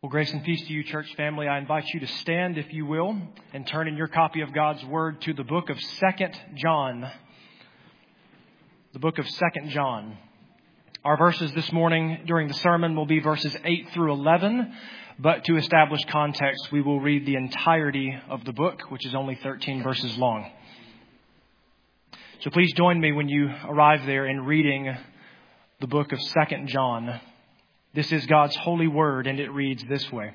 Well, grace and peace to you, church family. I invite you to stand, if you will, and turn in your copy of God's Word to the book of 2 John. The book of 2 John. Our verses this morning during the sermon will be verses 8 through 11, but to establish context, we will read the entirety of the book, which is only 13 verses long. So please join me when you arrive there in reading the book of 2 John. This is God's holy word, and it reads this way.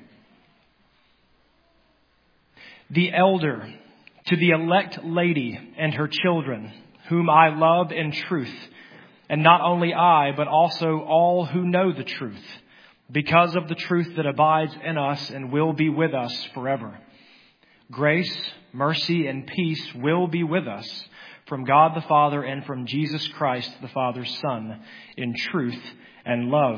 The elder to the elect lady and her children, whom I love in truth, and not only I, but also all who know the truth, because of the truth that abides in us and will be with us forever. Grace, mercy, and peace will be with us from God the Father and from Jesus Christ, the Father's Son, in truth and love.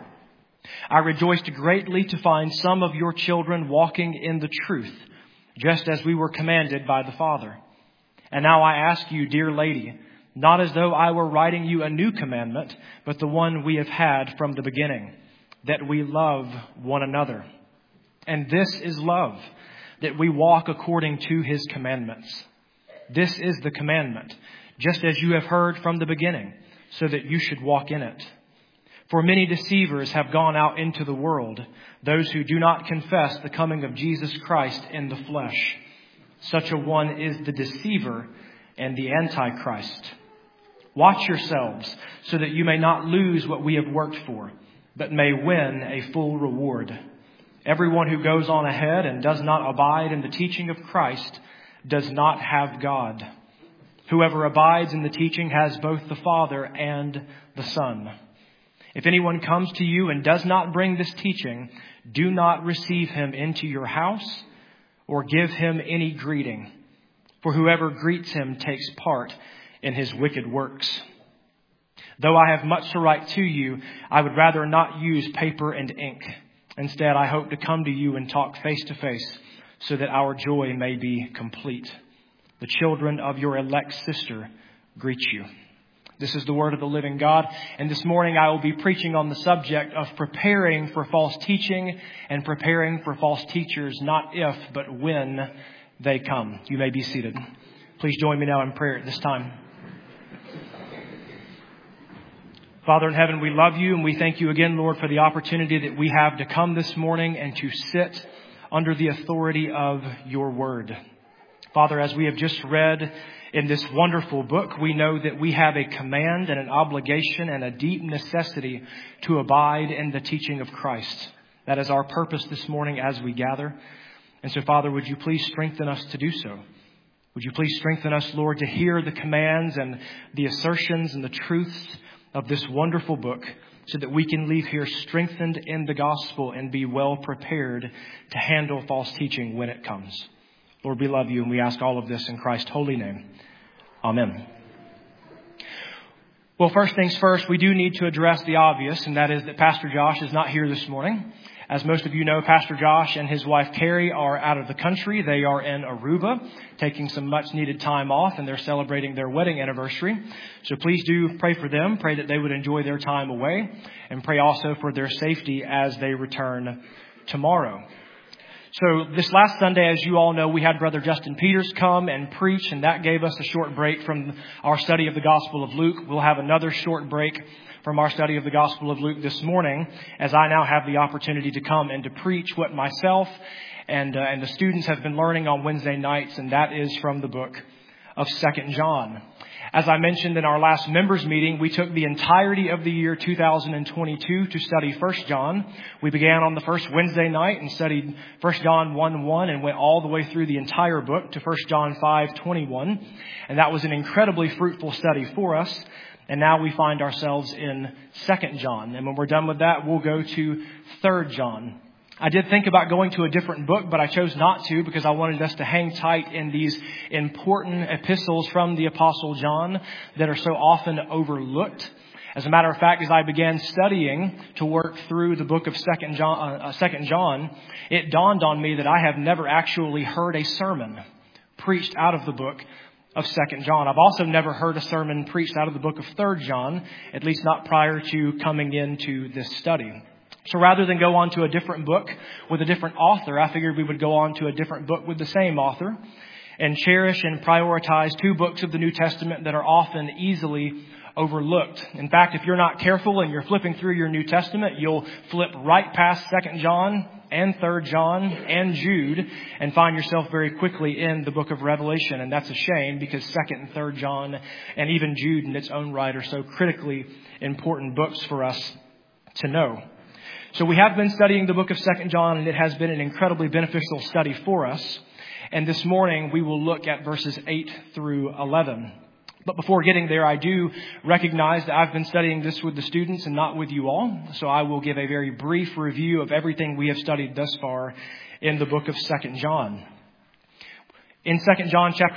I rejoiced greatly to find some of your children walking in the truth, just as we were commanded by the Father. And now I ask you, dear lady, not as though I were writing you a new commandment, but the one we have had from the beginning, that we love one another. And this is love, that we walk according to His commandments. This is the commandment, just as you have heard from the beginning, so that you should walk in it. For many deceivers have gone out into the world, those who do not confess the coming of Jesus Christ in the flesh. Such a one is the deceiver and the Antichrist. Watch yourselves so that you may not lose what we have worked for, but may win a full reward. Everyone who goes on ahead and does not abide in the teaching of Christ does not have God. Whoever abides in the teaching has both the Father and the Son. If anyone comes to you and does not bring this teaching, do not receive him into your house or give him any greeting. For whoever greets him takes part in his wicked works. Though I have much to write to you, I would rather not use paper and ink. Instead, I hope to come to you and talk face to face so that our joy may be complete. The children of your elect sister greet you. This is the word of the living God. And this morning I will be preaching on the subject of preparing for false teaching and preparing for false teachers, not if, but when they come. You may be seated. Please join me now in prayer at this time. Father in heaven, we love you and we thank you again, Lord, for the opportunity that we have to come this morning and to sit under the authority of your word. Father, as we have just read in this wonderful book, we know that we have a command and an obligation and a deep necessity to abide in the teaching of Christ. That is our purpose this morning as we gather. And so, Father, would you please strengthen us to do so? Would you please strengthen us, Lord, to hear the commands and the assertions and the truths of this wonderful book so that we can leave here strengthened in the gospel and be well prepared to handle false teaching when it comes. Lord, we love you and we ask all of this in Christ's holy name. Amen. Well, first things first, we do need to address the obvious, and that is that Pastor Josh is not here this morning. As most of you know, Pastor Josh and his wife Carrie are out of the country. They are in Aruba, taking some much needed time off, and they're celebrating their wedding anniversary. So please do pray for them. Pray that they would enjoy their time away, and pray also for their safety as they return tomorrow. So this last Sunday, as you all know, we had Brother Justin Peters come and preach, and that gave us a short break from our study of the Gospel of Luke. We'll have another short break from our study of the Gospel of Luke this morning, as I now have the opportunity to come and to preach what myself and the students have been learning on Wednesday nights, and that is from the book of 2 John. As I mentioned in our last members meeting, we took the entirety of the year 2022 to study 1 John. We began on the first Wednesday night and studied 1 John 1:1 and went all the way through the entire book to 1 John 5:21. And that was an incredibly fruitful study for us. And now we find ourselves in 2 John. And when we're done with that, we'll go to 3 John. I did think about going to a different book, but I chose not to because I wanted us to hang tight in these important epistles from the Apostle John that are so often overlooked. As a matter of fact, as I began studying to work through the book of 2 John, it dawned on me that I have never actually heard a sermon preached out of the book of 2 John. I've also never heard a sermon preached out of the book of 3 John, at least not prior to coming into this study. So rather than go on to a different book with a different author, I figured we would go on to a different book with the same author and cherish and prioritize two books of the New Testament that are often easily overlooked. In fact, if you're not careful and you're flipping through your New Testament, you'll flip right past 2 John and 3 John and Jude and find yourself very quickly in the book of Revelation. And that's a shame, because 2 and 3 John and even Jude in its own right are so critically important books for us to know. So we have been studying the book of 2 John, and it has been an incredibly beneficial study for us. And this morning we will look at verses 8 through 11. But before getting there, I do recognize that I've been studying this with the students and not with you all. So I will give a very brief review of everything we have studied thus far in the book of 2 John. In 2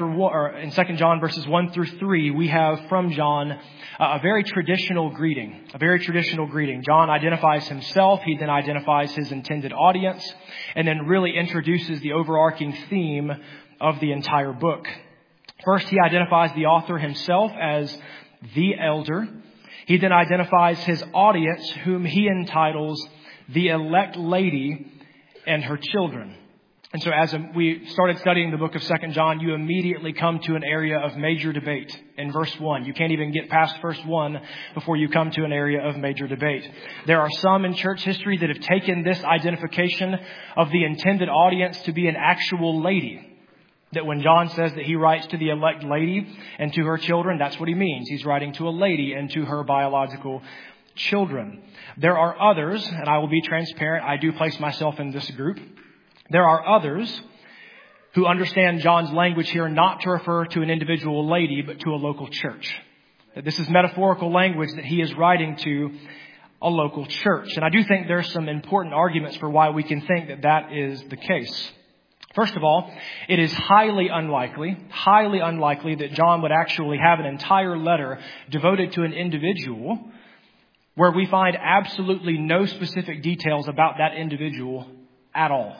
John verses 1 through 3, we have from John a very traditional greeting. John identifies himself. He then identifies his intended audience, and then really introduces the overarching theme of the entire book. First, he identifies the author himself as the elder. He then identifies his audience, whom he entitles the elect lady and her children. And so as we started studying the book of 2 John, you immediately come to an area of major debate in verse 1. You can't even get past verse 1 before you come to an area of major debate. There are some in church history that have taken this identification of the intended audience to be an actual lady. That when John says that he writes to the elect lady and to her children, that's what he means. He's writing to a lady and to her biological children. There are others, and I will be transparent, I do place myself in this group. There are others who understand John's language here not to refer to an individual lady, but to a local church. That this is metaphorical language that he is writing to a local church. And I do think there's some important arguments for why we can think that that is the case. First of all, it is highly unlikely that John would actually have an entire letter devoted to an individual where we find absolutely no specific details about that individual at all.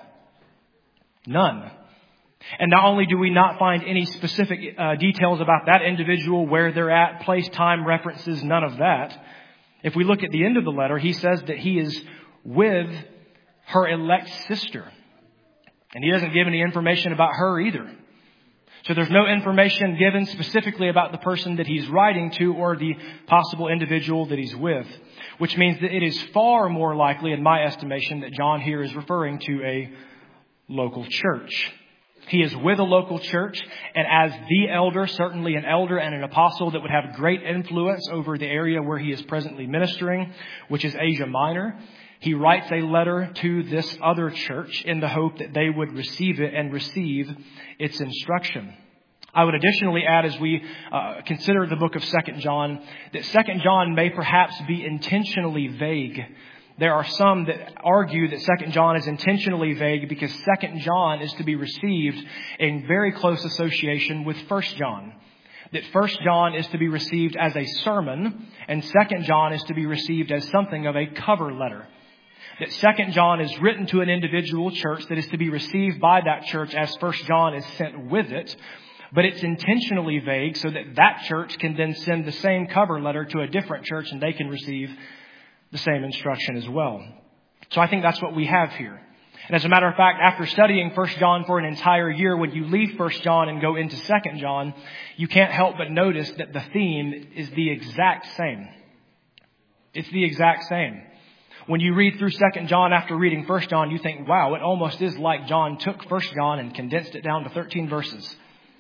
None. And not only do we not find any specific details about that individual, where they're at, place, time, references, none of that. If we look at the end of the letter, he says that he is with her elect sister. And he doesn't give any information about her either. So there's no information given specifically about the person that he's writing to or the possible individual that he's with. Which means that it is far more likely, in my estimation, that John here is referring to a local church. He is with a local church, and as the elder, certainly an elder and an apostle that would have great influence over the area where he is presently ministering, which is Asia Minor, he writes a letter to this other church in the hope that they would receive it and receive its instruction. I would additionally add, as we consider the book of 2 John, that 2 John may perhaps be intentionally vague. There are some that argue that 2 John is intentionally vague because 2 John is to be received in very close association with 1 John. That 1 John is to be received as a sermon, and 2 John is to be received as something of a cover letter. That 2 John is written to an individual church that is to be received by that church as 1 John is sent with it. But it's intentionally vague so that that church can then send the same cover letter to a different church and they can receive the same instruction as well. So I think that's what we have here. And as a matter of fact, after studying 1 John for an entire year, when you leave 1 John and go into 2 John, you can't help but notice that the theme is the exact same. It's the exact same. When you read through 2 John after reading 1 John, you think, wow, it almost is like John took 1 John and condensed it down to 13 verses.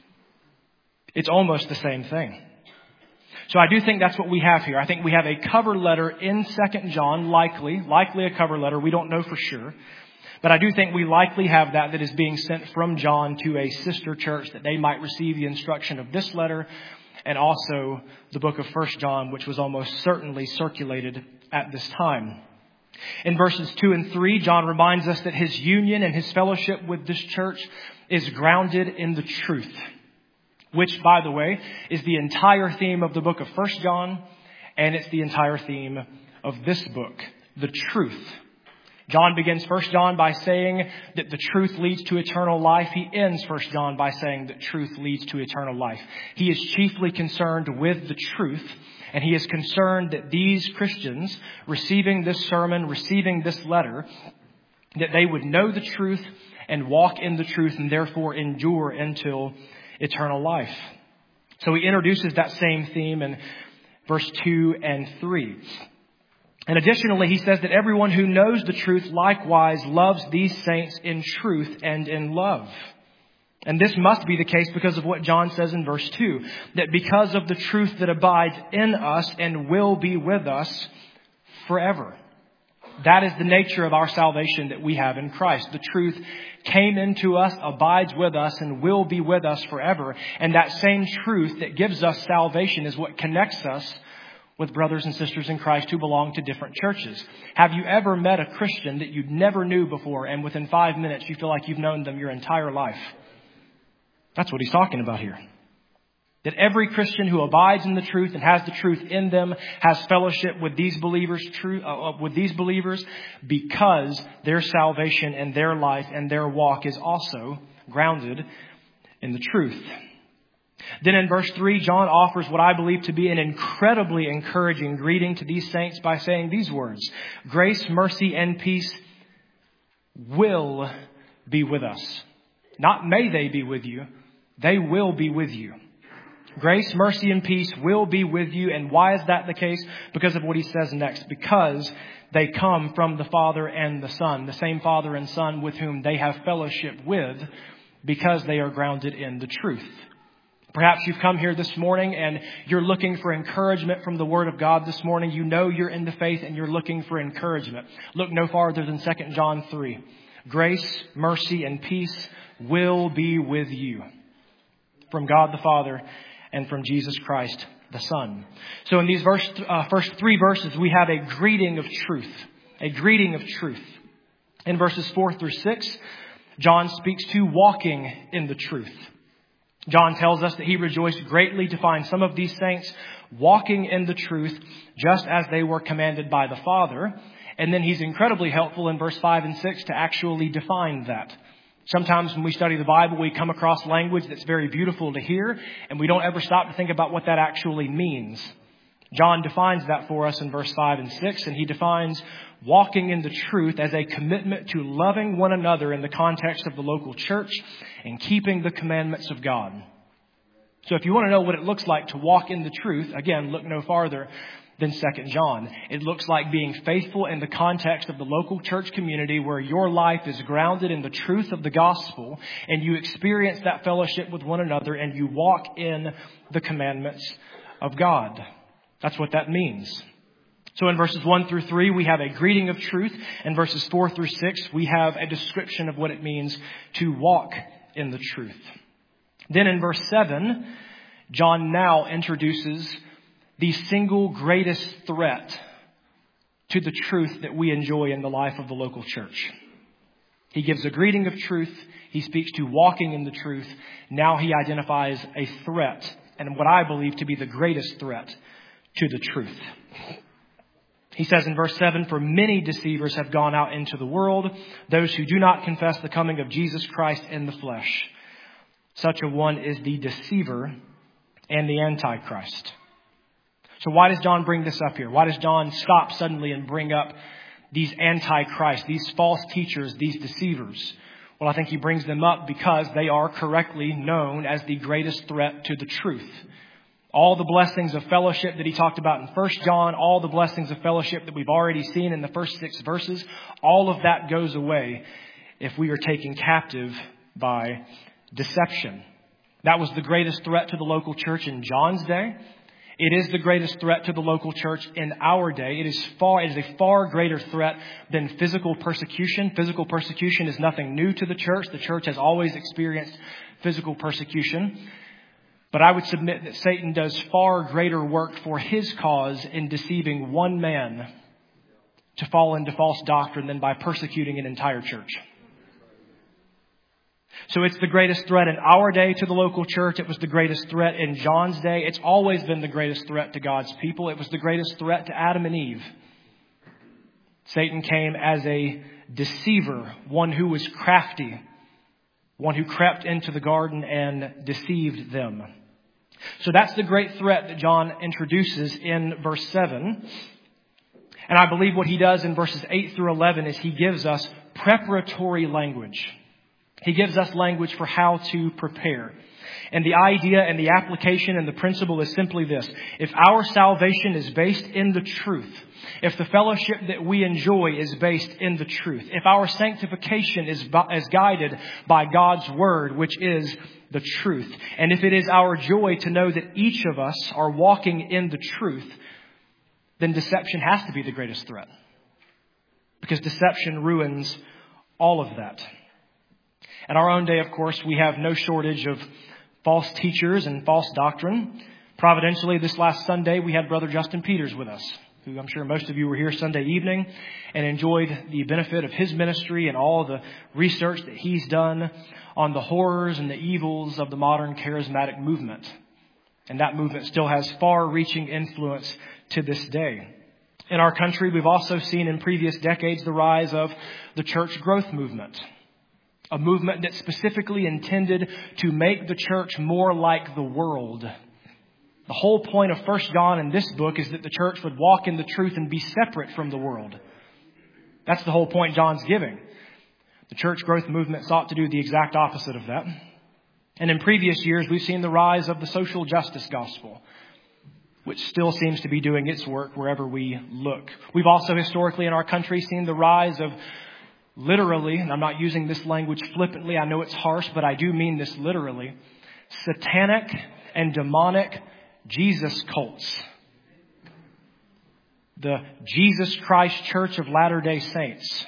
It's almost the same thing. So I do think that's what we have here. I think we have a cover letter in 2 John, likely a cover letter. We don't know for sure. But I do think we likely have that is being sent from John to a sister church that they might receive the instruction of this letter and also the book of 1 John, which was almost certainly circulated at this time. In verses 2 and 3, John reminds us that his union and his fellowship with this church is grounded in the truth, which, by the way, is the entire theme of the book of 1 John, and it's the entire theme of this book, the truth. John begins 1 John by saying that the truth leads to eternal life. He ends 1 John by saying that truth leads to eternal life. He is chiefly concerned with the truth, And he is concerned that these Christians receiving this sermon, receiving this letter, that they would know the truth and walk in the truth and therefore endure until eternal life. So he introduces that same theme in verse 2 and 3. And additionally, he says that everyone who knows the truth likewise loves these saints in truth and in love. And this must be the case because of what John says in verse 2, that because of the truth that abides in us and will be with us forever. That is the nature of our salvation that we have in Christ. The truth came into us, abides with us, and will be with us forever. And that same truth that gives us salvation is what connects us with brothers and sisters in Christ who belong to different churches. Have you ever met a Christian that you never knew before, and within 5 minutes you feel like you've known them your entire life? That's what he's talking about here. That every Christian who abides in the truth and has the truth in them has fellowship with these believers, because their salvation and their life and their walk is also grounded in the truth. Then in verse 3, John offers what I believe to be an incredibly encouraging greeting to these saints by saying these words: grace, mercy, and peace will be with us. Not may they be with you, they will be with you. Grace, mercy, and peace will be with you. And why is that the case? Because of what he says next. Because they come from the Father and the Son, the same Father and Son with whom they have fellowship with, because they are grounded in the truth. Perhaps you've come here this morning and you're looking for encouragement from the Word of God this morning. You know you're in the faith and you're looking for encouragement. Look no farther than 2 John 3. Grace, mercy, and peace will be with you from God the Father and from Jesus Christ the Son. So in these first 3 verses, we have a greeting of truth. A greeting of truth. In verses 4 through 6, John speaks to walking in the truth. John tells us that he rejoiced greatly to find some of these saints walking in the truth just as they were commanded by the Father. And then he's incredibly helpful in verse 5 and 6 to actually define that. Sometimes when we study the Bible, we come across language that's very beautiful to hear, and we don't ever stop to think about what that actually means. John defines that for us in verse 5 and 6, and he defines walking in the truth as a commitment to loving one another in the context of the local church and keeping the commandments of God. So if you want to know what it looks like to walk in the truth, again, look no farther than 2 John. It looks like being faithful in the context of the local church community where your life is grounded in the truth of the gospel and you experience that fellowship with one another and you walk in the commandments of God. That's what that means. So in verses 1 through 3, we have a greeting of truth. In verses 4 through 6, we have a description of what it means to walk in the truth. Then in verse 7, John now introduces the single greatest threat to the truth that we enjoy in the life of the local church. He gives a greeting of truth. He speaks to walking in the truth. Now he identifies a threat, and what I believe to be the greatest threat to the truth. He says in verse 7, for many deceivers have gone out into the world, those who do not confess the coming of Jesus Christ in the flesh. Such a one is the deceiver and the Antichrist. So why does John bring this up here? Why does John stop suddenly and bring up these Antichrist, these false teachers, these deceivers? Well, I think he brings them up because they are correctly known as the greatest threat to the truth. All the blessings of fellowship that he talked about in 1 John, all the blessings of fellowship that we've already seen in the first 6 verses, all of that goes away if we are taken captive by deception. That was the greatest threat to the local church in John's day. It is the greatest threat to the local church in our day. It is a far greater threat than physical persecution. Physical persecution is nothing new to the church. The church has always experienced physical persecution. But I would submit that Satan does far greater work for his cause in deceiving one man to fall into false doctrine than by persecuting an entire church. So it's the greatest threat in our day to the local church. It was the greatest threat in John's day. It's always been the greatest threat to God's people. It was the greatest threat to Adam and Eve. Satan came as a deceiver, one who was crafty, one who crept into the garden and deceived them. So that's the great threat that John introduces in verse 7. And I believe what he does in verses 8 through 11 is he gives us preparatory language. He gives us language for how to prepare. And the idea and the application and the principle is simply this. If our salvation is based in the truth, if the fellowship that we enjoy is based in the truth, if our sanctification is guided by God's word, which is the truth, and if it is our joy to know that each of us are walking in the truth, then deception has to be the greatest threat. Because deception ruins all of that. In our own day, of course, we have no shortage of false teachers and false doctrine. Providentially, this last Sunday, we had Brother Justin Peters with us, who I'm sure most of you were here Sunday evening and enjoyed the benefit of his ministry and all the research that he's done on the horrors and the evils of the modern charismatic movement. And that movement still has far-reaching influence to this day. In our country, we've also seen in previous decades the rise of the church growth movement. A movement that's specifically intended to make the church more like the world. The whole point of 1 John in this book is that the church would walk in the truth and be separate from the world. That's the whole point John's giving. The church growth movement sought to do the exact opposite of that. And in previous years, we've seen the rise of the social justice gospel, which still seems to be doing its work wherever we look. We've also historically in our country seen the rise of literally, and I'm not using this language flippantly, I know it's harsh, but I do mean this literally, satanic and demonic Jesus cults. The Jesus Christ Church of Latter-day Saints,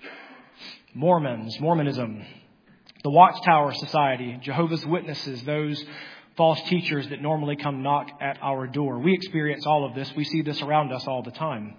Mormonism, the Watchtower Society, Jehovah's Witnesses, those false teachers that normally come knock at our door. We experience all of this. We see this around us all the time.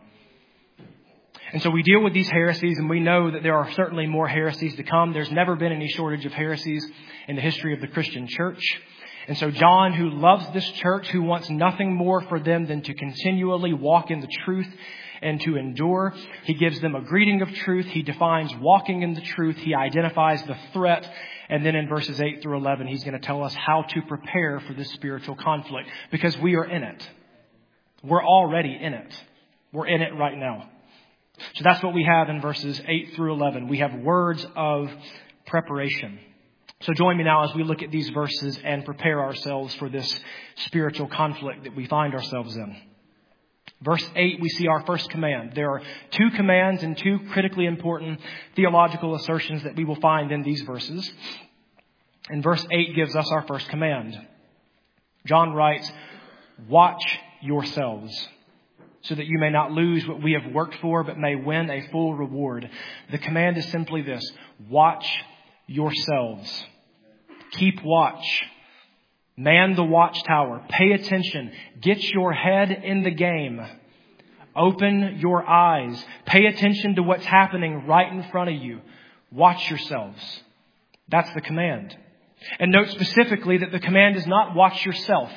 And so we deal with these heresies, and we know that there are certainly more heresies to come. There's never been any shortage of heresies in the history of the Christian church. And so John, who loves this church, who wants nothing more for them than to continually walk in the truth and to endure, he gives them a greeting of truth. He defines walking in the truth. He identifies the threat. And then in verses 8 through 11, he's going to tell us how to prepare for this spiritual conflict, because we are in it. We're already in it. We're in it right now. So that's what we have in verses 8 through 11. We have words of preparation. So join me now as we look at these verses and prepare ourselves for this spiritual conflict that we find ourselves in. Verse 8, we see our first command. There are two commands and two critically important theological assertions that we will find in these verses. And verse 8 gives us our first command. John writes, "Watch yourselves, so that you may not lose what we have worked for, but may win a full reward." The command is simply this: watch yourselves. Keep watch. Man the watchtower. Pay attention. Get your head in the game. Open your eyes. Pay attention to what's happening right in front of you. Watch yourselves. That's the command. And note specifically that the command is not watch yourself.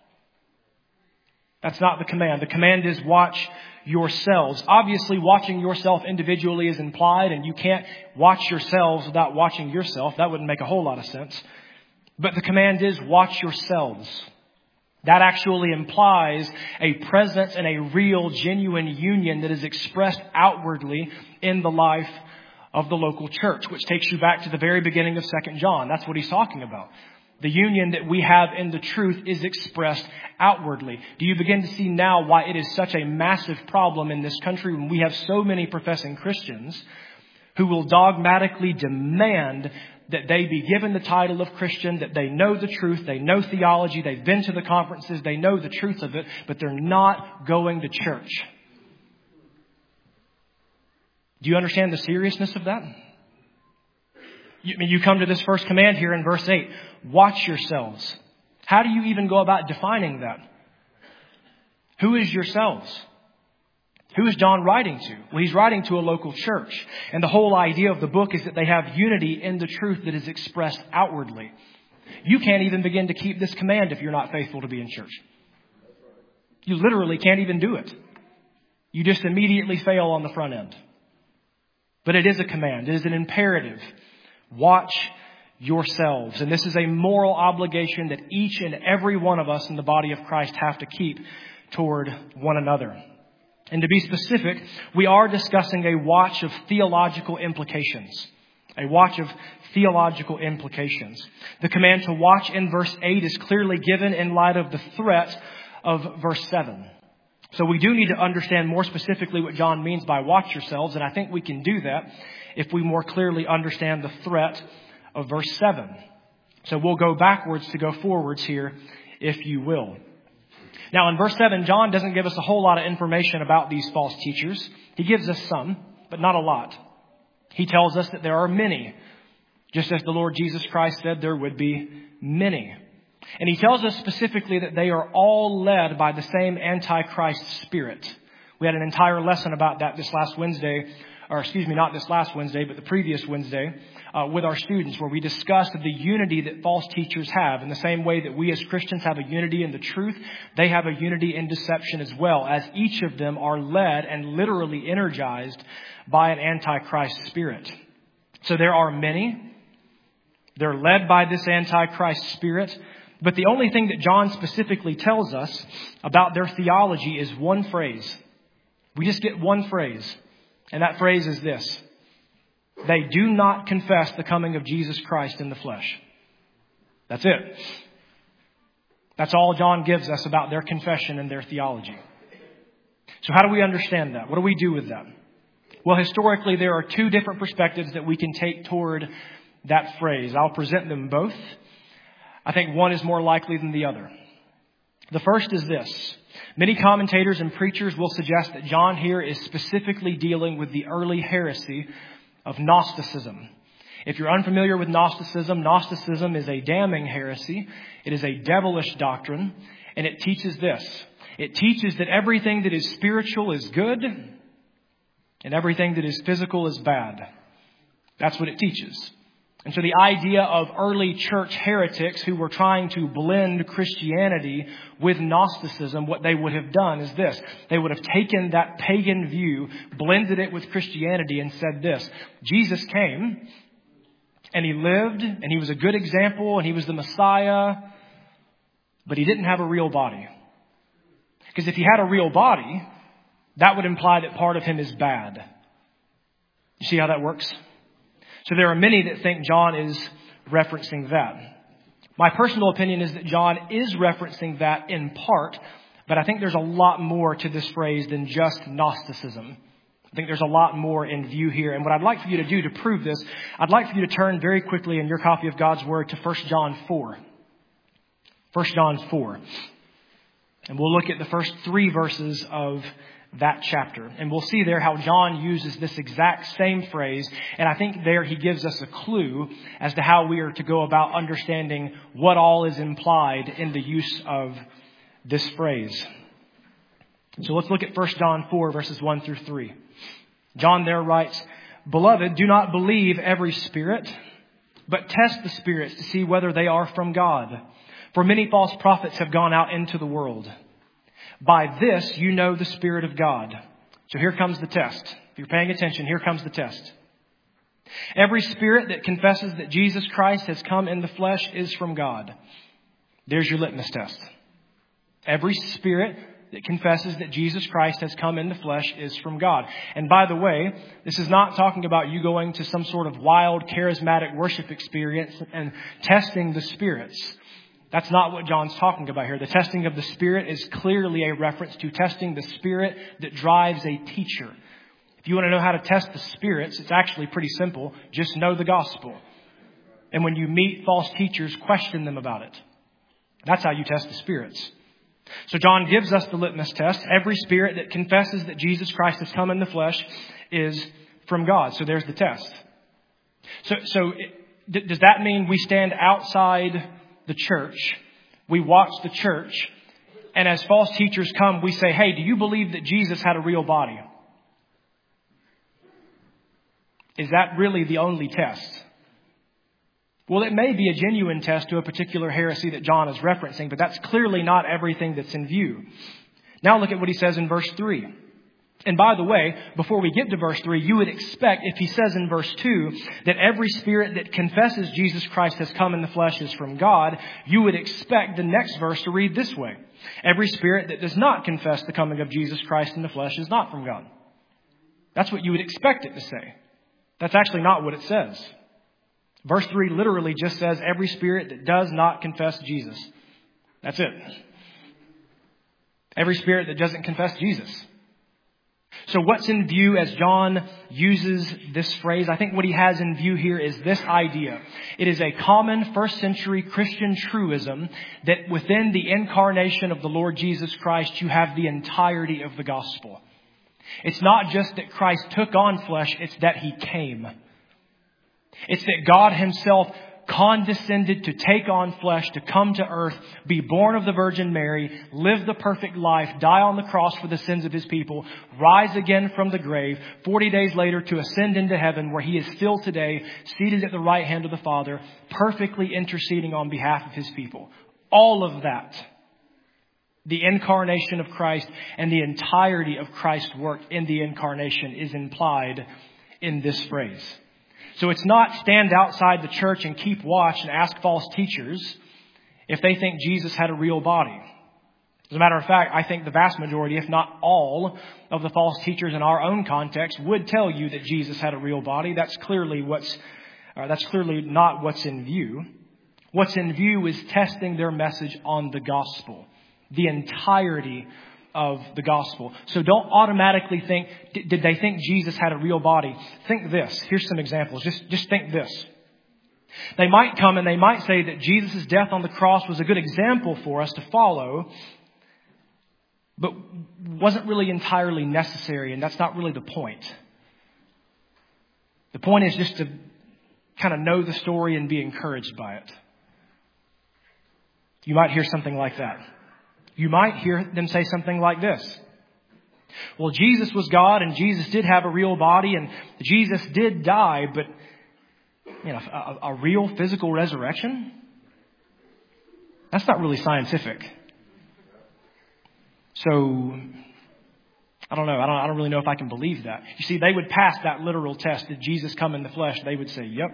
That's not the command. The command is watch yourselves. Obviously, watching yourself individually is implied, and you can't watch yourselves without watching yourself. That wouldn't make a whole lot of sense. But the command is watch yourselves. That actually implies a presence and a real, genuine union that is expressed outwardly in the life of the local church, which takes you back to the very beginning of 2 John. That's what he's talking about. The union that we have in the truth is expressed outwardly. Do you begin to see now why it is such a massive problem in this country when we have so many professing Christians who will dogmatically demand that they be given the title of Christian, that they know the truth, they know theology, they've been to the conferences, they know the truth of it, but they're not going to church? Do you understand the seriousness of that? You come to this first command here in verse 8. Watch yourselves. How do you even go about defining that? Who is yourselves? Who is John writing to? Well, he's writing to a local church. And the whole idea of the book is that they have unity in the truth that is expressed outwardly. You can't even begin to keep this command if you're not faithful to be in church. You literally can't even do it. You just immediately fail on the front end. But it is a command. It is an imperative. Watch yourselves. And this is a moral obligation that each and every one of us in the body of Christ have to keep toward one another. And to be specific, we are discussing a watch of theological implications. A watch of theological implications. The command to watch in verse 8 is clearly given in light of the threat of verse 7. So we do need to understand more specifically what John means by watch yourselves, and I think we can do that if we more clearly understand the threat of verse 7. So we'll go backwards to go forwards here, if you will. Now in verse 7, John doesn't give us a whole lot of information about these false teachers. He gives us some, but not a lot. He tells us that there are many. Just as the Lord Jesus Christ said, there would be many. And he tells us specifically that they are all led by the same Antichrist spirit. We had an entire lesson about that this last Wednesday, or excuse me, not this last Wednesday, but the previous Wednesday, with our students, where we discussed the unity that false teachers have. In the same way that we as Christians have a unity in the truth, they have a unity in deception as well, as each of them are led and literally energized by an Antichrist spirit. So there are many. They're led by this Antichrist spirit. But the only thing that John specifically tells us about their theology is one phrase. We just get one phrase. And that phrase is this: they do not confess the coming of Jesus Christ in the flesh. That's it. That's all John gives us about their confession and their theology. So how do we understand that? What do we do with that? Well, historically, there are two different perspectives that we can take toward that phrase. I'll present them both. I think one is more likely than the other. The first is this. Many commentators and preachers will suggest that John here is specifically dealing with the early heresy of Gnosticism. If you're unfamiliar with Gnosticism, Gnosticism is a damning heresy. It is a devilish doctrine, and it teaches this. It teaches that everything that is spiritual is good, and everything that is physical is bad. That's what it teaches. And so the idea of early church heretics who were trying to blend Christianity with Gnosticism, what they would have done is this. They would have taken that pagan view, blended it with Christianity, and said this: Jesus came, and he lived, and he was a good example, and he was the Messiah, but he didn't have a real body. Because if he had a real body, that would imply that part of him is bad. You see how that works? So there are many that think John is referencing that. My personal opinion is that John is referencing that in part, but I think there's a lot more to this phrase than just Gnosticism. I think there's a lot more in view here. And what I'd like for you to do to prove this, I'd like for you to turn very quickly in your copy of God's Word to 1 John 4. 1 John 4. And we'll look at the first 3 verses of that chapter. And we'll see there how John uses this exact same phrase. And I think there he gives us a clue as to how we are to go about understanding what all is implied in the use of this phrase. So let's look at 1 John 4, verses 1 through 3. John there writes, "Beloved, do not believe every spirit, but test the spirits to see whether they are from God. For many false prophets have gone out into the world. By this you know the Spirit of God." So here comes the test. If you're paying attention, here comes the test. "Every spirit that confesses that Jesus Christ has come in the flesh is from God." There's your litmus test. Every spirit that confesses that Jesus Christ has come in the flesh is from God. And by the way, this is not talking about you going to some sort of wild, charismatic worship experience and testing the spirits. That's not what John's talking about here. The testing of the Spirit is clearly a reference to testing the spirit that drives a teacher. If you want to know how to test the spirits, it's actually pretty simple. Just know the gospel. And when you meet false teachers, question them about it. That's how you test the spirits. So John gives us the litmus test. Every spirit that confesses that Jesus Christ has come in the flesh is from God. So there's the test. Does that mean we stand outside the church, we watch the church, and as false teachers come, we say, "Hey, do you believe that Jesus had a real body?" Is that really the only test? Well, it may be a genuine test to a particular heresy that John is referencing, but that's clearly not everything that's in view. Now look at what he says in verse 3. And by the way, before we get to verse 3, you would expect, if he says in verse 2, that every spirit that confesses Jesus Christ has come in the flesh is from God, you would expect the next verse to read this way. Every spirit that does not confess the coming of Jesus Christ in the flesh is not from God. That's what you would expect it to say. That's actually not what it says. Verse 3 literally just says every spirit that does not confess Jesus. That's it. Every spirit that doesn't confess Jesus. So what's in view as John uses this phrase? I think what he has in view here is this idea. It is a common first century Christian truism that within the incarnation of the Lord Jesus Christ, you have the entirety of the gospel. It's not just that Christ took on flesh, it's that he came. It's that God himself condescended to take on flesh, to come to earth, be born of the Virgin Mary, live the perfect life, die on the cross for the sins of his people, rise again from the grave, 40 days later to ascend into heaven where he is still today, seated at the right hand of the Father, perfectly interceding on behalf of his people. All of that, the incarnation of Christ and the entirety of Christ's work in the incarnation is implied in this phrase. So it's not stand outside the church and keep watch and ask false teachers if they think Jesus had a real body. As a matter of fact, I think the vast majority, if not all, of the false teachers in our own context would tell you that Jesus had a real body. That's clearly not what's in view. What's in view is testing their message on the gospel, the entirety of the gospel. So don't automatically think, did they think Jesus had a real body? Think this. Here's some examples. Just think this. They might come and they might say that Jesus' death on the cross was a good example for us to follow, but wasn't really entirely necessary, and that's not really the point. The point is just to kind of know the story and be encouraged by it. You might hear something like that. You might hear them say something like this. Well, Jesus was God and Jesus did have a real body and Jesus did die, but a real physical resurrection? That's not really scientific. So, I don't know. I don't really know if I can believe that. You see, they would pass that literal test. Did Jesus come in the flesh? They would say, yep.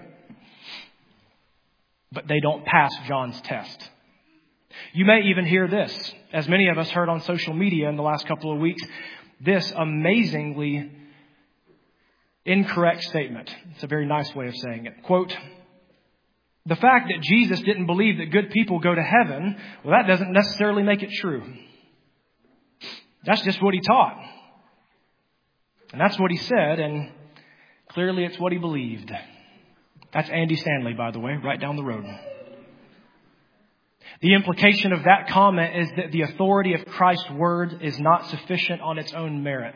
But they don't pass John's test. You may even hear this, as many of us heard on social media in the last couple of weeks, this amazingly incorrect statement. It's a very nice way of saying it. Quote, the fact that Jesus didn't believe that good people go to heaven, well, that doesn't necessarily make it true. That's just what he taught. And that's what he said, and clearly it's what he believed. That's Andy Stanley, by the way, right down the road. The implication of that comment is that the authority of Christ's word is not sufficient on its own merit.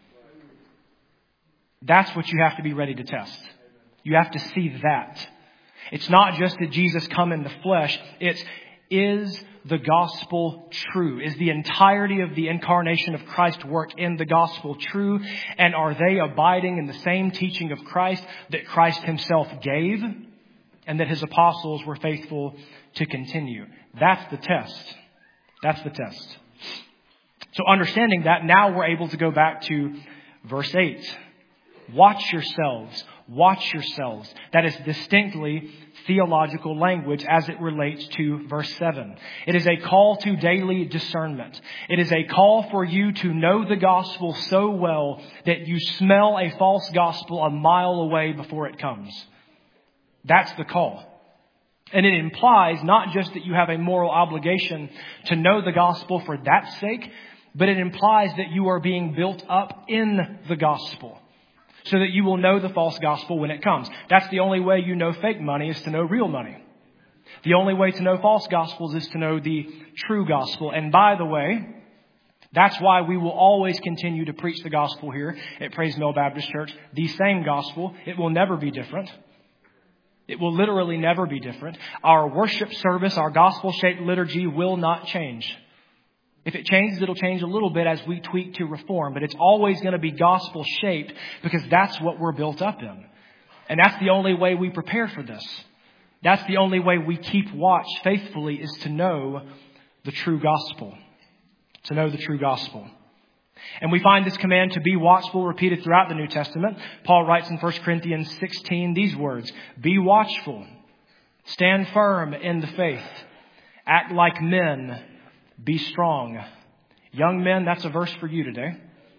That's what you have to be ready to test. You have to see that. It's not just that Jesus come in the flesh. It's, is the gospel true? Is the entirety of the incarnation of Christ's work in the gospel true? And are they abiding in the same teaching of Christ that Christ himself gave and that his apostles were faithful to continue? That's the test. That's the test. So understanding that, now we're able to go back to verse 8. Watch yourselves. Watch yourselves. That is distinctly theological language as it relates to verse 7. It is a call to daily discernment. It is a call for you to know the gospel so well that you smell a false gospel a mile away before it comes. That's the call. And it implies not just that you have a moral obligation to know the gospel for that sake, but it implies that you are being built up in the gospel so that you will know the false gospel when it comes. That's the only way you know fake money is to know real money. The only way to know false gospels is to know the true gospel. And by the way, that's why we will always continue to preach the gospel here at Praise Mill Baptist Church. The same gospel. It will never be different. It will literally never be different. Our worship service, our gospel-shaped liturgy will not change. If it changes, it'll change a little bit as we tweak to reform. But it's always going to be gospel-shaped because that's what we're built up in. And that's the only way we prepare for this. That's the only way we keep watch faithfully is to know the true gospel. To know the true gospel. And we find this command to be watchful repeated throughout the New Testament. Paul writes in 1 Corinthians 16 these words, "Be watchful, stand firm in the faith, act like men, be strong." Young men, that's a verse for you today.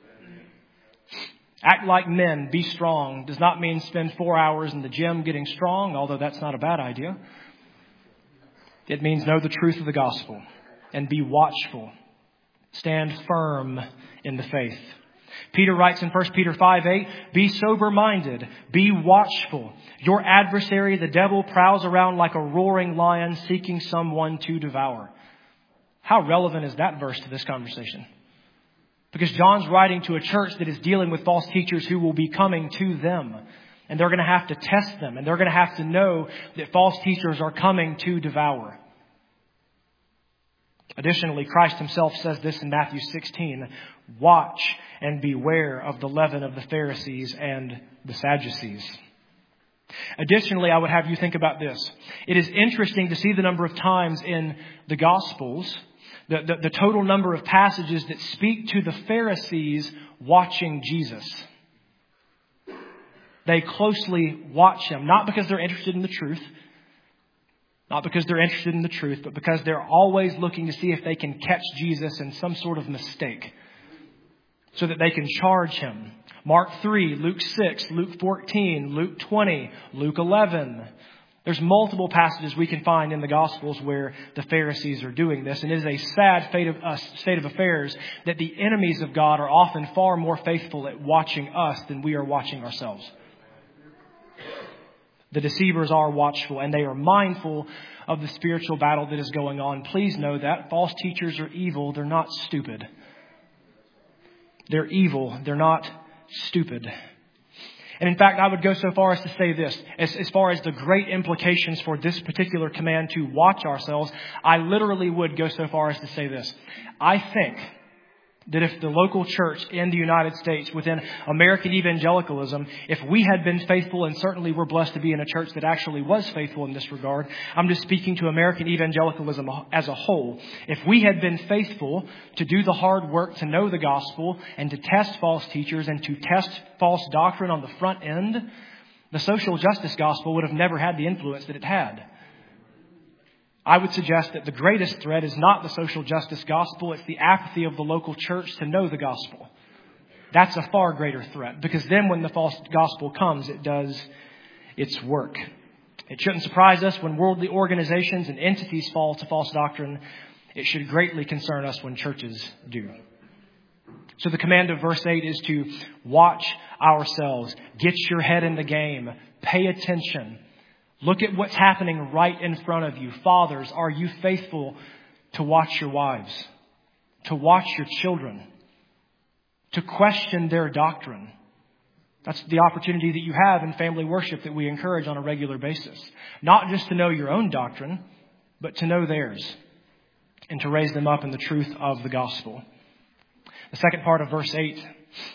Act like men, be strong does not mean spend 4 hours in the gym getting strong, although that's not a bad idea. It means know the truth of the gospel and be watchful. Stand firm in the faith. Peter writes in 1 Peter 5:8, "Be sober-minded, be watchful. Your adversary, the devil, prowls around like a roaring lion seeking someone to devour." How relevant is that verse to this conversation? Because John's writing to a church that is dealing with false teachers who will be coming to them. And they're going to have to test them. And they're going to have to know that false teachers are coming to devour. Additionally, Christ himself says this in Matthew 16, "Watch and beware of the leaven of the Pharisees and the Sadducees." Additionally, I would have you think about this. It is interesting to see the number of times in the Gospels, the total number of passages that speak to the Pharisees watching Jesus. They closely watch him, not because they're interested in the truth, but because they're always looking to see if they can catch Jesus in some sort of mistake so that they can charge him. Mark 3, Luke 6, Luke 14, Luke 20, Luke 11. There's multiple passages we can find in the Gospels where the Pharisees are doing this. And it is a sad state of affairs that the enemies of God are often far more faithful at watching us than we are watching ourselves. The deceivers are watchful and they are mindful of the spiritual battle that is going on. Please know that false teachers are evil. They're not stupid. They're evil. They're not stupid. And in fact, I would go so far as to say this, as far as the great implications for this particular command to watch ourselves, I literally would go so far as to say this. I think that if the local church in the United States, within American evangelicalism, if we had been faithful, and certainly we're blessed to be in a church that actually was faithful in this regard, I'm just speaking to American evangelicalism as a whole. If we had been faithful to do the hard work to know the gospel and to test false teachers and to test false doctrine on the front end, the social justice gospel would have never had the influence that it had. I would suggest that the greatest threat is not the social justice gospel. It's the apathy of the local church to know the gospel. That's a far greater threat, because then when the false gospel comes, it does its work. It shouldn't surprise us when worldly organizations and entities fall to false doctrine. It should greatly concern us when churches do. So the command of verse 8 is to watch ourselves. Get your head in the game. Pay attention. Look at what's happening right in front of you. Fathers, are you faithful to watch your wives, to watch your children, to question their doctrine? That's the opportunity that you have in family worship that we encourage on a regular basis. Not just to know your own doctrine, but to know theirs and to raise them up in the truth of the gospel. The second part of verse 8,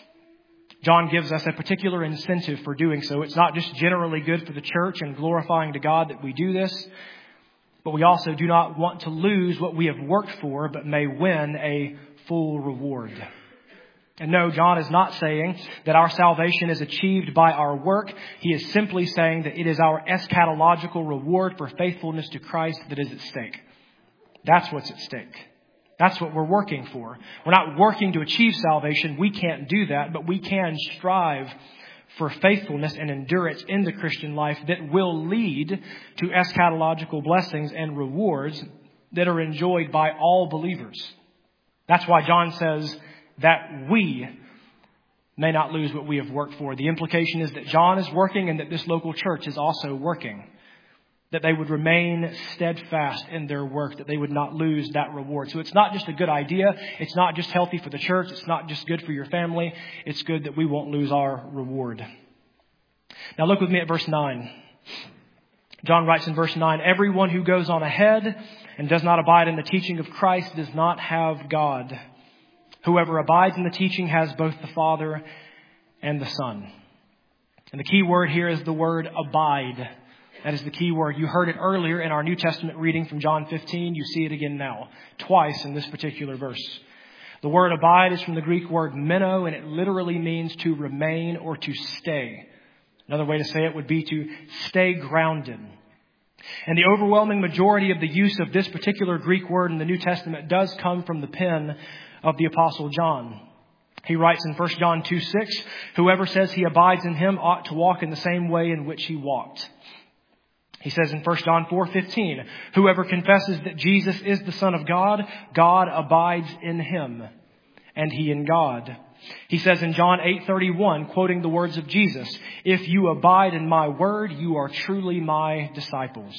John gives us a particular incentive for doing so. It's not just generally good for the church and glorifying to God that we do this, but we also do not want to lose what we have worked for, but may win a full reward. And no, John is not saying that our salvation is achieved by our work. He is simply saying that it is our eschatological reward for faithfulness to Christ that is at stake. That's what's at stake. That's what we're working for. We're not working to achieve salvation. We can't do that, but we can strive for faithfulness and endurance in the Christian life that will lead to eschatological blessings and rewards that are enjoyed by all believers. That's why John says that we may not lose what we have worked for. The implication is that John is working and that this local church is also working. That they would remain steadfast in their work, that they would not lose that reward. So it's not just a good idea. It's not just healthy for the church. It's not just good for your family. It's good that we won't lose our reward. Now look with me at verse 9. John writes in verse 9, "Everyone who goes on ahead and does not abide in the teaching of Christ does not have God. Whoever abides in the teaching has both the Father and the Son." And the key word here is the word abide. That is the key word. You heard it earlier in our New Testament reading from John 15. You see it again now, twice in this particular verse. The word abide is from the Greek word meno, and it literally means to remain or to stay. Another way to say it would be to stay grounded. And the overwhelming majority of the use of this particular Greek word in the New Testament does come from the pen of the Apostle John. He writes in 1 John 2:6, whoever says he abides in him ought to walk in the same way in which he walked. He says in 1 John 4:15, whoever confesses that Jesus is the Son of God, God abides in him, and he in God. He says in John 8:31, quoting the words of Jesus, if you abide in my word, you are truly my disciples.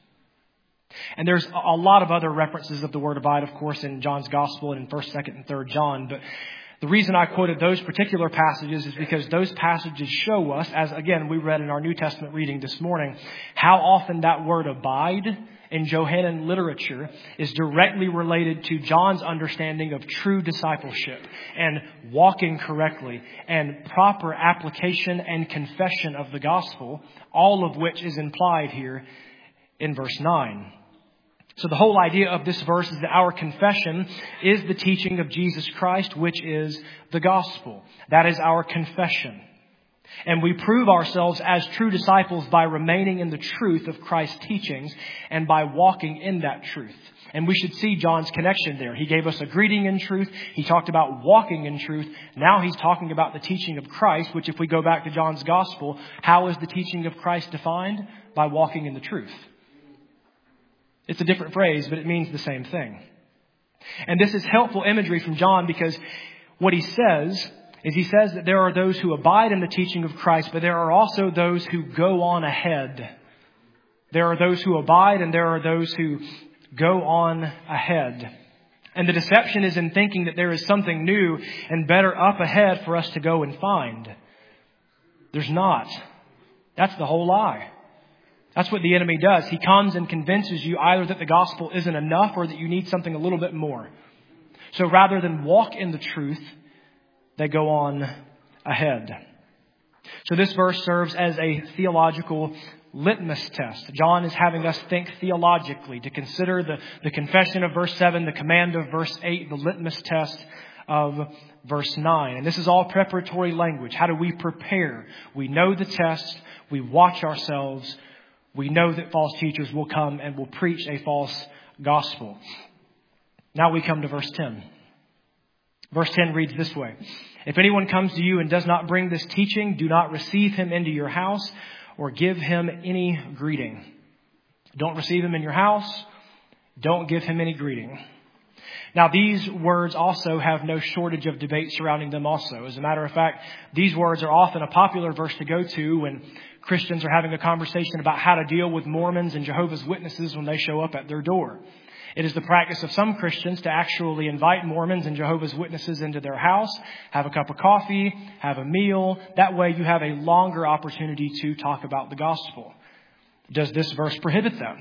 And there's a lot of other references of the word abide, of course, in John's gospel and in 1st, 2nd, and 3rd John. But the reason I quoted those particular passages is because those passages show us, as again we read in our New Testament reading this morning, how often that word abide in Johannine literature is directly related to John's understanding of true discipleship and walking correctly and proper application and confession of the gospel, all of which is implied here in verse 9. So the whole idea of this verse is that our confession is the teaching of Jesus Christ, which is the gospel. That is our confession. And we prove ourselves as true disciples by remaining in the truth of Christ's teachings and by walking in that truth. And we should see John's connection there. He gave us a greeting in truth. He talked about walking in truth. Now he's talking about the teaching of Christ, which if we go back to John's gospel, how is the teaching of Christ defined? By walking in the truth. It's a different phrase, but it means the same thing. And this is helpful imagery from John because what he says is he says that there are those who abide in the teaching of Christ, but there are also those who go on ahead. There are those who abide and there are those who go on ahead. And the deception is in thinking that there is something new and better up ahead for us to go and find. There's not. That's the whole lie. That's what the enemy does. He comes and convinces you either that the gospel isn't enough or that you need something a little bit more. So rather than walk in the truth, they go on ahead. So this verse serves as a theological litmus test. John is having us think theologically to consider the confession of verse 7, the command of verse 8, the litmus test of verse 9. And this is all preparatory language. How do we prepare? We know the test. We watch ourselves. We know that false teachers will come and will preach a false gospel. Now we come to verse 10. Verse 10 reads this way. If anyone comes to you and does not bring this teaching, do not receive him into your house or give him any greeting. Don't receive him in your house. Don't give him any greeting. Now, these words also have no shortage of debate surrounding them also. As a matter of fact, these words are often a popular verse to go to when Christians are having a conversation about how to deal with Mormons and Jehovah's Witnesses when they show up at their door. It is the practice of some Christians to actually invite Mormons and Jehovah's Witnesses into their house, have a cup of coffee, have a meal. That way you have a longer opportunity to talk about the gospel. Does this verse prohibit that?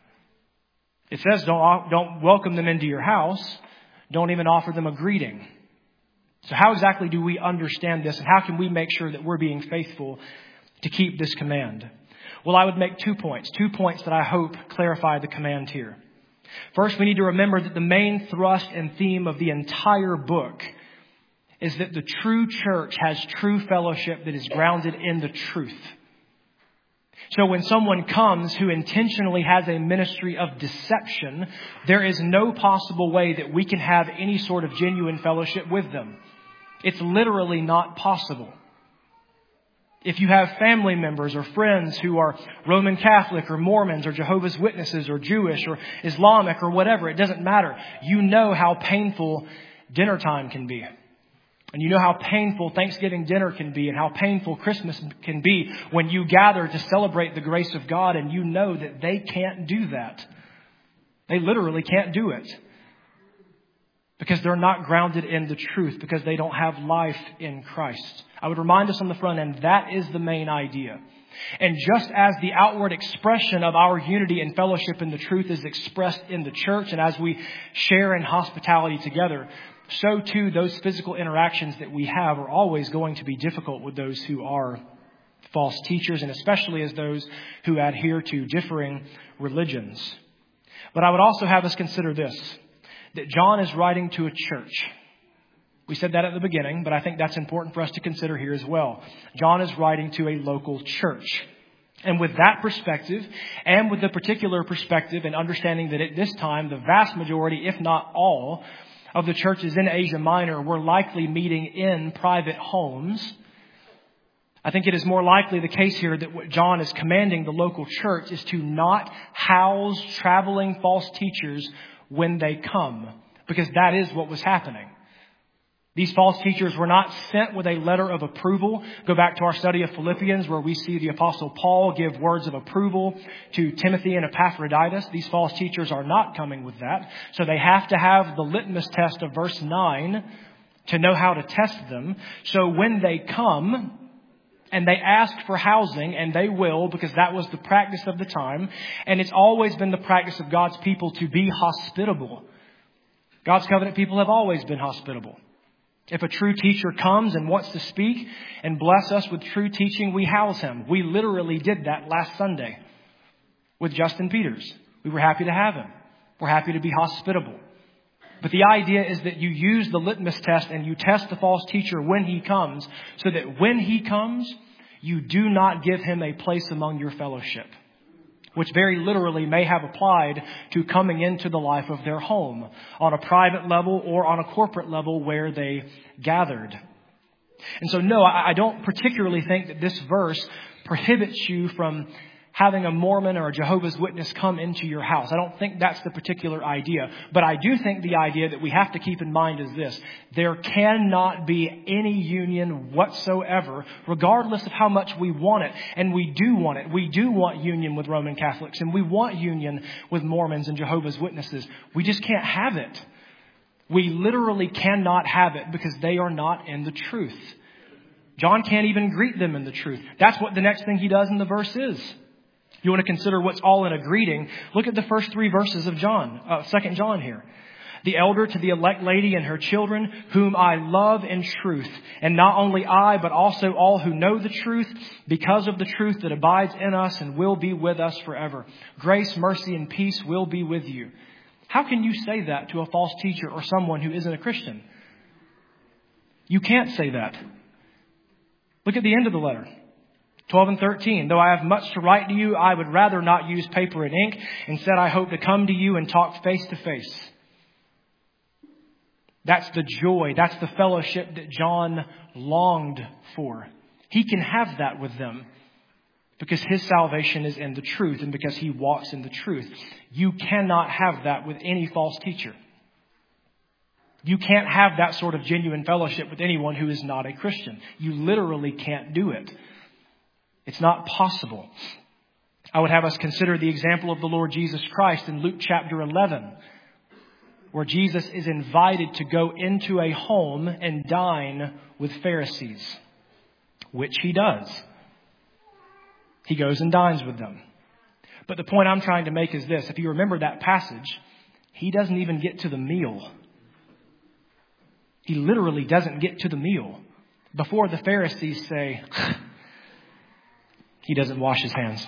It says don't welcome them into your house. Don't even offer them a greeting. So how exactly do we understand this, and how can we make sure that we're being faithful to keep this command? Well, I would make 2 points that I hope clarify the command here. First, we need to remember that the main thrust and theme of the entire book is that the true church has true fellowship that is grounded in the truth. So when someone comes who intentionally has a ministry of deception, there is no possible way that we can have any sort of genuine fellowship with them. It's literally not possible. If you have family members or friends who are Roman Catholic or Mormons or Jehovah's Witnesses or Jewish or Islamic or whatever, it doesn't matter. You know how painful dinner time can be. And you know how painful Thanksgiving dinner can be and how painful Christmas can be when you gather to celebrate the grace of God and you know that they can't do that. They literally can't do it. Because they're not grounded in the truth, because they don't have life in Christ. I would remind us on the front end, that is the main idea. And just as the outward expression of our unity and fellowship in the truth is expressed in the church, and as we share in hospitality together, so too those physical interactions that we have are always going to be difficult with those who are false teachers, and especially as those who adhere to differing religions. But I would also have us consider this, that John is writing to a church. We said that at the beginning, but I think that's important for us to consider here as well. John is writing to a local church. And with that perspective, and with the particular perspective and understanding that at this time, the vast majority, if not all, of the churches in Asia Minor were likely meeting in private homes, I think it is more likely the case here that what John is commanding the local church is to not house traveling false teachers when they come, because that is what was happening. These false teachers were not sent with a letter of approval. Go back to our study of Philippians, where we see the Apostle Paul give words of approval to Timothy and Epaphroditus. These false teachers are not coming with that. So they have to have the litmus test of verse 9 to know how to test them. So when they come and they ask for housing, and they will, because that was the practice of the time, and it's always been the practice of God's people to be hospitable. God's covenant people have always been hospitable. If a true teacher comes and wants to speak and bless us with true teaching, we house him. We literally did that last Sunday with Justin Peters. We were happy to have him. We're happy to be hospitable. But the idea is that you use the litmus test and you test the false teacher when he comes, so that when he comes, you do not give him a place among your fellowship, which very literally may have applied to coming into the life of their home on a private level or on a corporate level where they gathered. And so, no, I don't particularly think that this verse prohibits you from having a Mormon or a Jehovah's Witness come into your house. I don't think that's the particular idea. But I do think the idea that we have to keep in mind is this: there cannot be any union whatsoever, regardless of how much we want it. And we do want it. We do want union with Roman Catholics, and we want union with Mormons and Jehovah's Witnesses. We just can't have it. We literally cannot have it because they are not in the truth. John can't even greet them in the truth. That's what the next thing he does in the verse is. You want to consider what's all in a greeting? Look at the first 3 verses of 2 John here. The elder to the elect lady and her children, whom I love in truth. And not only I, but also all who know the truth, because of the truth that abides in us and will be with us forever. Grace, mercy, and peace will be with you. How can you say that to a false teacher or someone who isn't a Christian? You can't say that. Look at the end of the letter. 12 and 13. Though I have much to write to you, I would rather not use paper and ink. Instead, I hope to come to you and talk face to face. That's the joy. That's the fellowship that John longed for. He can have that with them because his salvation is in the truth and because he walks in the truth. You cannot have that with any false teacher. You can't have that sort of genuine fellowship with anyone who is not a Christian. You literally can't do it. It's not possible. I would have us consider the example of the Lord Jesus Christ in Luke chapter 11, where Jesus is invited to go into a home and dine with Pharisees, which he does. He goes and dines with them. But the point I'm trying to make is this. If you remember that passage, he doesn't even get to the meal. He literally doesn't get to the meal before the Pharisees say, he doesn't wash his hands.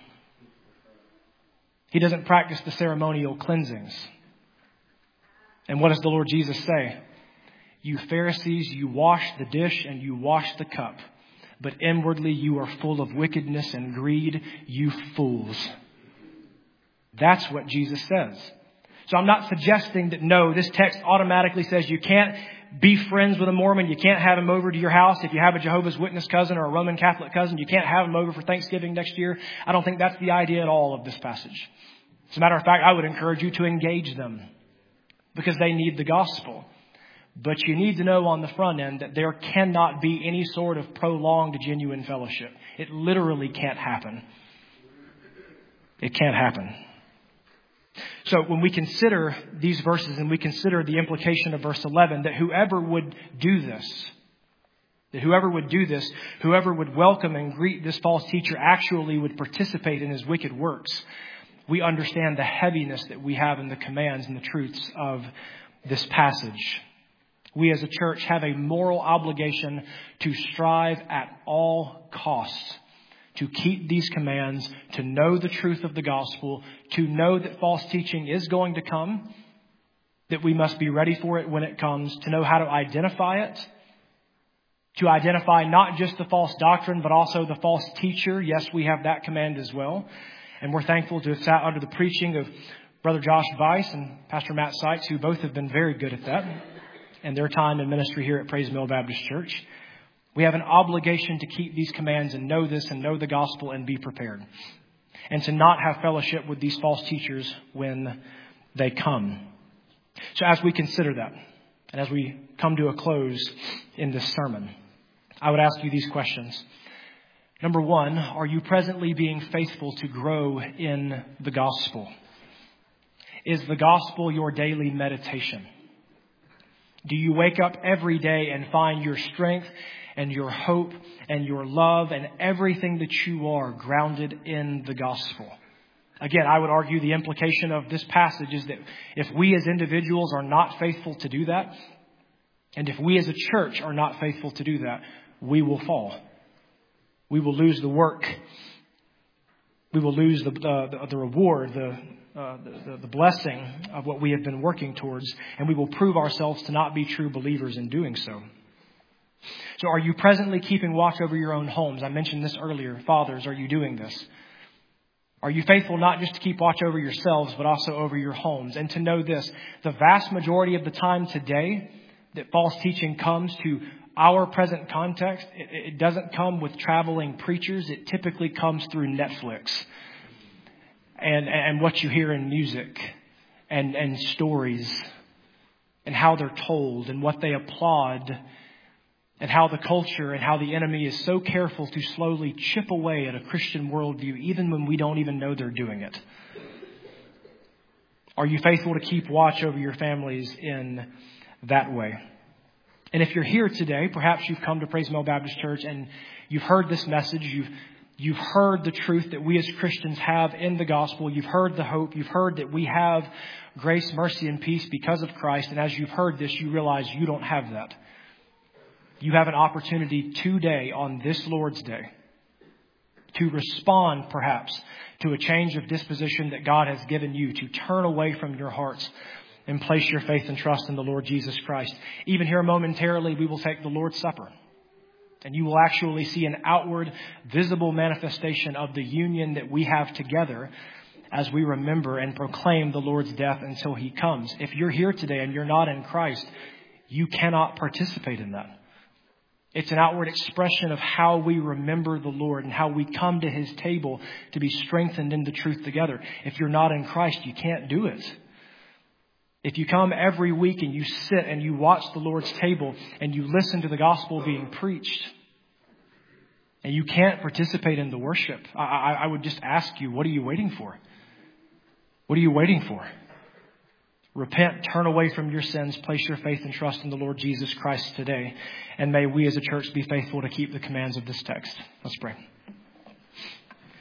He doesn't practice the ceremonial cleansings. And what does the Lord Jesus say? You Pharisees, you wash the dish and you wash the cup, but inwardly you are full of wickedness and greed, you fools. That's what Jesus says. So I'm not suggesting that, no, this text automatically says you can't be friends with a Mormon. You can't have him over to your house. If you have a Jehovah's Witness cousin or a Roman Catholic cousin, you can't have him over for Thanksgiving next year. I don't think that's the idea at all of this passage. As a matter of fact, I would encourage you to engage them because they need the gospel. But you need to know on the front end that there cannot be any sort of prolonged genuine fellowship. It literally can't happen. It can't happen. So when we consider these verses and we consider the implication of verse 11, that whoever would do this, whoever would welcome and greet this false teacher actually would participate in his wicked works, we understand the heaviness that we have in the commands and the truths of this passage. We as a church have a moral obligation to strive at all costs to keep these commands, to know the truth of the gospel, to know that false teaching is going to come, that we must be ready for it when it comes, to know how to identify it, to identify not just the false doctrine, but also the false teacher. Yes, we have that command as well. And we're thankful to have sat under the preaching of Brother Josh Weiss and Pastor Matt Sykes, who both have been very good at that in their time in ministry here at Praise Mill Baptist Church. We have an obligation to keep these commands and know this and know the gospel and be prepared. And to not have fellowship with these false teachers when they come. So as we consider that, and as we come to a close in this sermon, I would ask you these questions. Number one, are you presently being faithful to grow in the gospel? Is the gospel your daily meditation? Do you wake up every day and find your strength and your hope and your love and everything that you are grounded in the gospel? Again, I would argue the implication of this passage is that if we as individuals are not faithful to do that, and if we as a church are not faithful to do that, we will fall. We will lose the work. We will lose the reward, the blessing of what we have been working towards, and we will prove ourselves to not be true believers in doing so. So are you presently keeping watch over your own homes? I mentioned this earlier. Fathers, are you doing this? Are you faithful not just to keep watch over yourselves, but also over your homes? And to know this, the vast majority of the time today that false teaching comes to our present context, it doesn't come with traveling preachers. It typically comes through Netflix and what you hear in music and stories and how they're told and what they applaud and how the culture and how the enemy is so careful to slowly chip away at a Christian worldview, even when we don't even know they're doing it. Are you faithful to keep watch over your families in that way? And if you're here today, perhaps you've come to Praise Mill Baptist Church and you've heard this message. You've heard the truth that we as Christians have in the gospel. You've heard the hope. You've heard that we have grace, mercy, and peace because of Christ. And as you've heard this, you realize you don't have that. You have an opportunity today on this Lord's Day to respond perhaps to a change of disposition that God has given you, to turn away from your hearts and place your faith and trust in the Lord Jesus Christ. Even here momentarily, we will take the Lord's Supper. And you will actually see an outward, visible manifestation of the union that we have together as we remember and proclaim the Lord's death until He comes. If you're here today and you're not in Christ, you cannot participate in that. It's an outward expression of how we remember the Lord and how we come to His table to be strengthened in the truth together. If you're not in Christ, you can't do it. If you come every week and you sit and you watch the Lord's table and you listen to the gospel being preached and you can't participate in the worship, I would just ask you, what are you waiting for? What are you waiting for? Repent, turn away from your sins, place your faith and trust in the Lord Jesus Christ today. And may we as a church be faithful to keep the commands of this text. Let's pray.